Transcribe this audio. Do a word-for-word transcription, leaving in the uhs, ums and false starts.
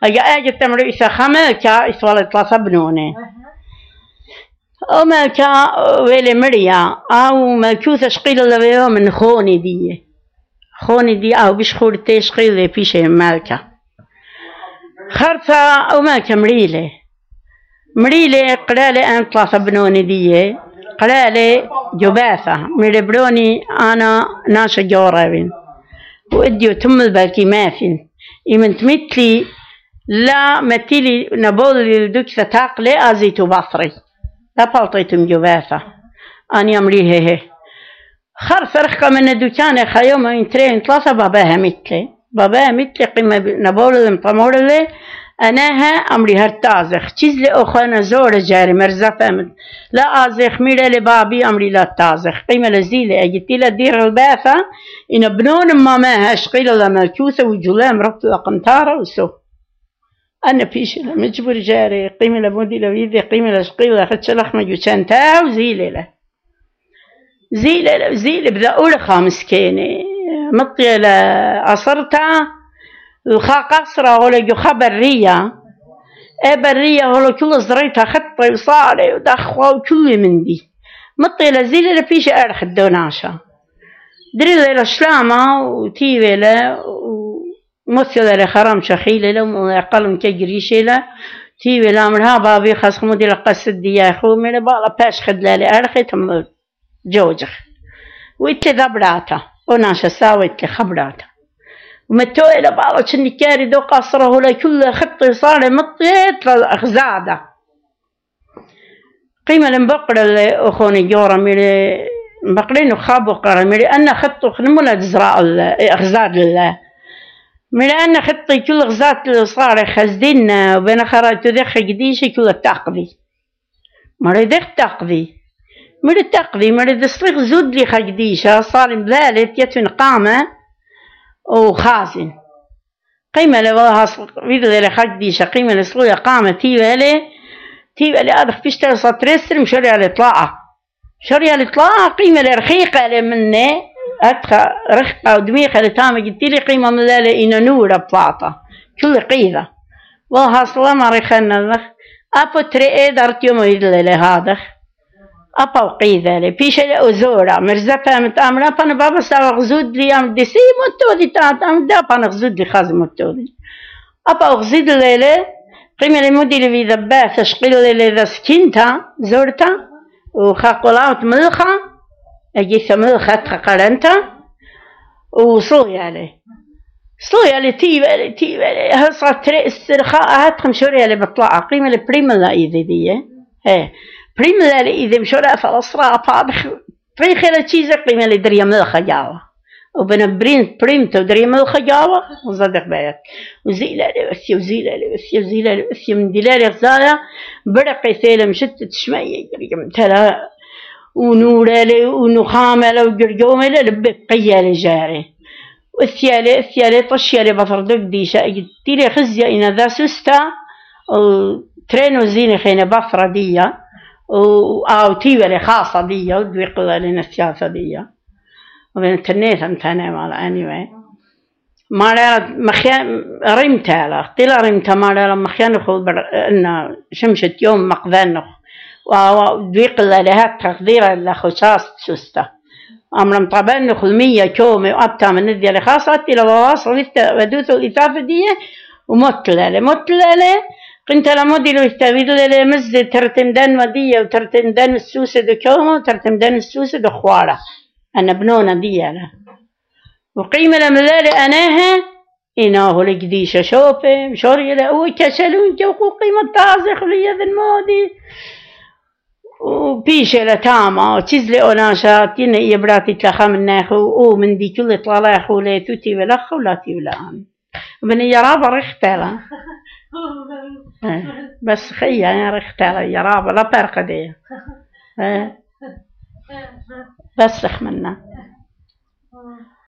أجا أجا تمر إسا خمل كا إسوال ثلاثة بنونة أما كا ويلي مريا أو ما كوث شقيل لبيو من خوني دي خوني دي أو بشخور تشقيل بيشه مالكا خرطة أو ما كمريلة مريلة قلالة أن ثلاثة بنونة دي قلالة جباثة مربروني أنا ناشا جورابين وإديو تم الباكي مافين إمن تمثلي لا مثلي نبول دوكسة تاقلي أزيتو بصري لا بلطيتم جباثة أنا أمريه هي خرص رخقة من الدكان خيوم من ترين ثلاثة باباها مثلي باباها مثلي قيمة نبول المطمور اللي أناها أمري هرتازخ تشيز لي أخوانا زور جاري مرزفة من لا أزخ ميرا لبابي أمري لا تازخ قيمة لزيلة أجتي لا دير الباثة إن بنون ما ما هشقيل لما الكوثة وجلام ربط لقنطارة وسو أنا فيش مجبور جاري قيمة لبودي لويدي قيمة لشقيل لخدش لخمة جوشان تاو زيلة له زيلة له زيلة بذا أول خامس كيني مطية لأصرتها الخا قصرة ولا جو خبرية اي برية ولا كل زريتها خطي وصاري ودخوة وكل من دي مطي لزيلة لفيش ارخ الدوناشة دري ليلة شلامة وتيوي له ومثل له خرام شخيلة له وقلم كجريشة له تيوي له مرها بابي خاص مدي لقصد دي ياخو من بالا باش خد لالي ارخي تم جوجخ ويتلي ذبراتا وناشا ساويتلي خبراتا ومتوي إلى بعض شني كاري دو قصره ولا كل خطي صار مطيت للأخزادة قيمة المبقرة اللي أخوني جورا ميري مبقرين وخابو قرا ميري أنا خطو خنمولا تزرع الأخزاد لله ميري أنا خطي كل أخزاد اللي صار خزدين وبين خرات ذخ قديشي كل التقضي مري ذخ تقضي ميري تقضي ميري دسليق زود لي خقديشة صار مبالت يتن قامة وخازن قيمة لوها فيدو ذي خديشة قيمة لسلوية قامة تيوالي تيوالي أدخ فيشتر سطريسر مشاري على إطلاعة مشاري على إطلاعة قيمة لرخيقة لمني أدخل رخقة ودميقة لتامة قلتلي قيمة ملالة إنا نورة بلاطة كل قيدة وها سلام رخنا ذخ أبو تريئي دارت يوم يدلي لهذا أبا وقيدة لي بيشة لأزورة مرزفة متأمرة فانا بابا ساوى غزود لي أم دي سي متودي تاعت أم دا فانا غزود لي خازي متودي أبا وغزود لي لي قيمة لمودي لي في ذباث شقيل لي ذا سكينتا زورتا وخاقولاوت ملخة أجيث ملخة تقرنتا وصويا لي صويا لي تيبا لي تيبا لي هصا تري السرخاء هاتخم شوريا لي بطلع قيمة لي بريمة لا إيدي دي هي بريم لالي إذا مشورا فالأسرع فاضخ في خير تشيزة قيمة لدريا ملخة جاوة وبنا برين بريمتو دريا ملخة جاوة وصدق بيك وزيلة لبثي وزيلة لبثي وزيلة لبثي من دلالي غزالة برقي ثيلة مشتت شمية جريم تلا ونورالي ونخاملة وجرجومة لبقية لجاري والثيالي الثيالي طشيالي بطردك ديشة قلتلي خزية إن ذا سوستا وترينو زيني خيني بفرة دية أو تيولي خاصة دي ودويقوا لنا السياسة دي وبين تنيت أنتنا مال anyway ما رأى مخيان رمتها له طلع رمتها ما رأى مخيان خو بر إن شمشت يوم مقذنه ودويقوا لها تقدير لخصاص سوسته أمرم طبعا خل مية كومي وأبتها من الدي لخاصة إلى وواصل ودوث الإثافة دي ومطلة مطلة كنت لمودي لو استويد لي مز ترتم دان وديه وترتم دان السوسه دكومه وترتم دان السوسه دخواره انا بنونه دي انا وقيمه لملالي اناها انه لقديشه شوفه مشوري له هو كسلون جو قيمه تازخ لي ذا المودي وبيشه لتاما تشزلي اناشات ين يبراتي تلخم الناخو او من دي كل طلاخ ولا توتي ولخ ولا تي ولا بني يرابا رختلا بس خيا يا رختلا يرابا لا فرق دي بس خمنا